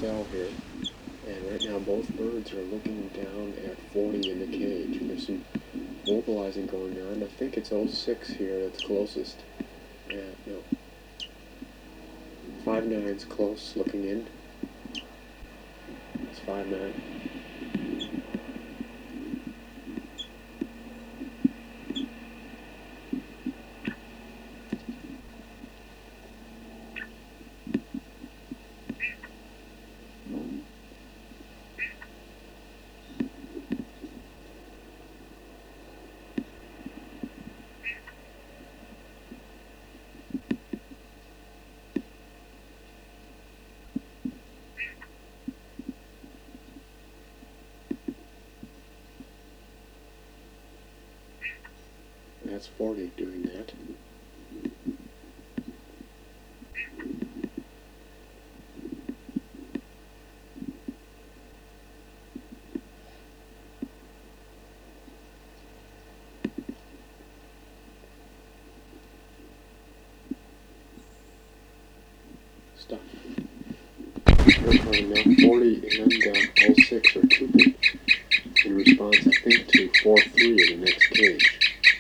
cell here, and right now both birds are looking down at 40 in the cage. And there's some mobilizing going on. I think it's 06 here that's closest. Yeah, no. 5-9's close, looking in. It's 5-9. That's 40 doing that. Stop. Recording now 40 and 06 are trooping in response, I think, to 4-3 in the next cage.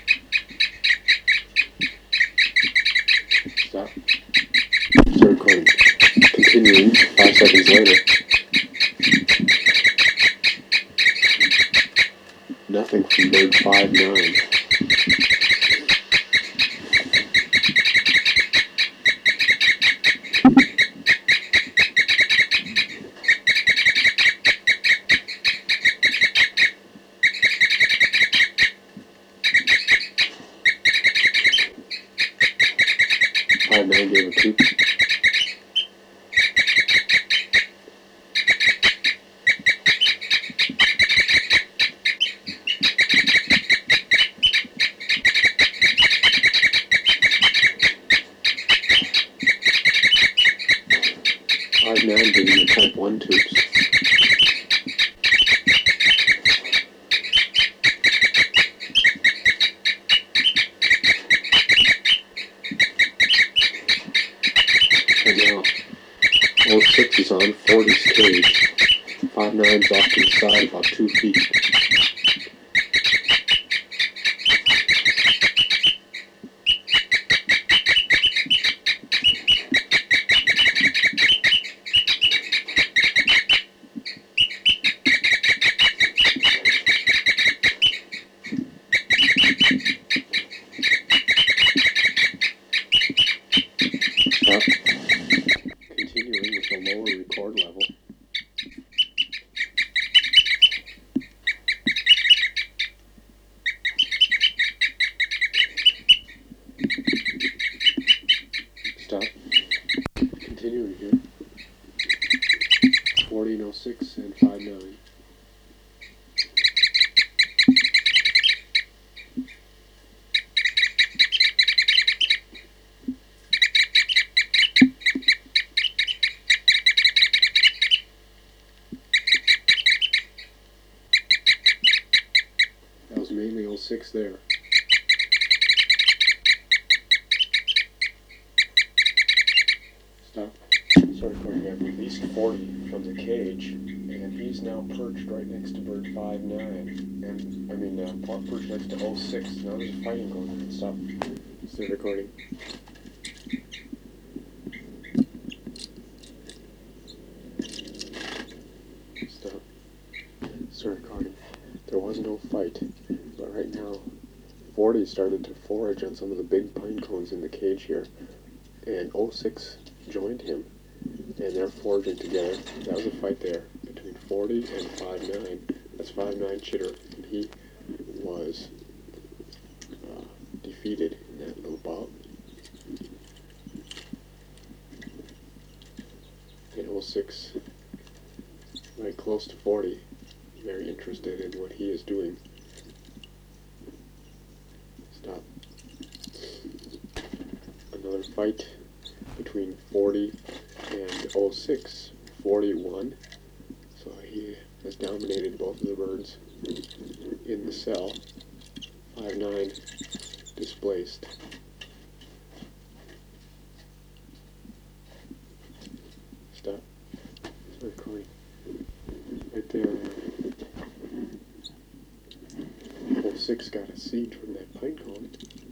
Stop. Start recording. Continuing 5 seconds later. Nothing from bird 5-9. Nine gave a troop. Five 9 giving the type 1 troops. And now 06 is on 40's cage. 5-9's off to the side about 2 feet. Stop. Continuing with a lower record level. Stop. Continuing here. 40 and 06 and 5-9. That was mainly 06 there. Stop. Sorry, Corey, I've released 40 from the cage, and he's now perched right next to bird 5-9. And, perched next to 06. Now there's fighting going on. Stop. Stay recording. Stop. Start recording. There was no fight, but right now 40 started to forage on some of the big pine cones in the cage here, and 06 joined him, and they're foraging together. That was a fight there between 40 and 5-9. That's 5-9 Chitter, and he was defeated in that little bout. And 06, right close to 40, very interested in what he is doing. Stop. Another fight between 40 and 06. 40 won, so he has dominated both of the birds in the cell. 5-9 displaced. Stop. Sorry, Corey. Right there. Hole 6 got a seed from that pine cone.